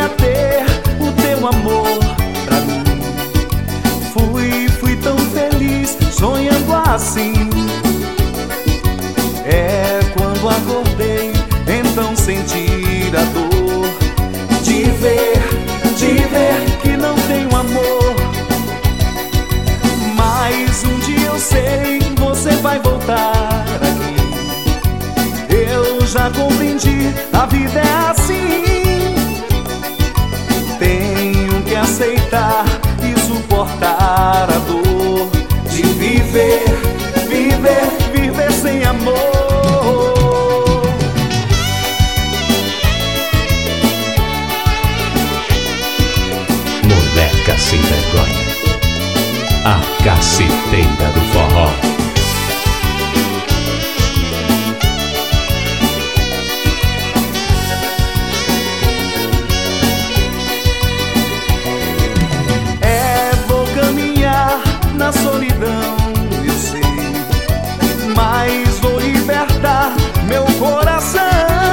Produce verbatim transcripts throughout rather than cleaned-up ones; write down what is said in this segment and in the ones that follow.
queria ter o teu amor pra mim. Fui, fui tão feliz sonhando assim. É quando acordei, então sentir a dor de ver, de ver que não tenho amor. Mas um dia eu sei, você vai voltar aqui. Eu já compreendi, a vida é assim. Tenho que aceitar e suportar a dor de viver, viver, viver sem amor. Moleca sem vergonha, a caceteira do forró. É, vou caminhar na solidão, eu sei, mas vou libertar meu coração.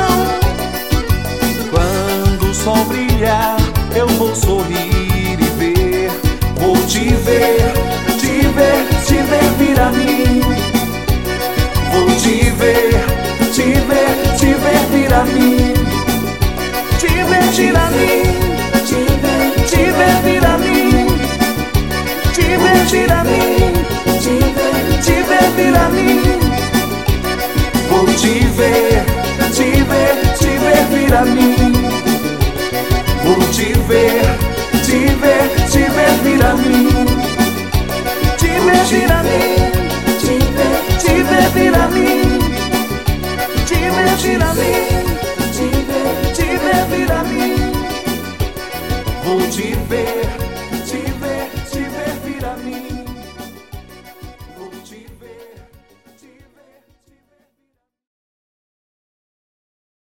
Quando o sol brilhar, eu vou sorrir e ver. Vou te ver, te ver, te ver vir a mim. Vou te ver, te ver, te ver vir a mim. Te ver, vir a mim. Te ver, te ver vir a mim. Te ver, vir a mim. Te ver, te ver vir a mim. Vou te ver, te ver, te ver vir a mim. Vou te ver, te ver, te ver vir a mim. Te ver vir a mim. Te ver, te ver vir a mim. Te ver vir a mim.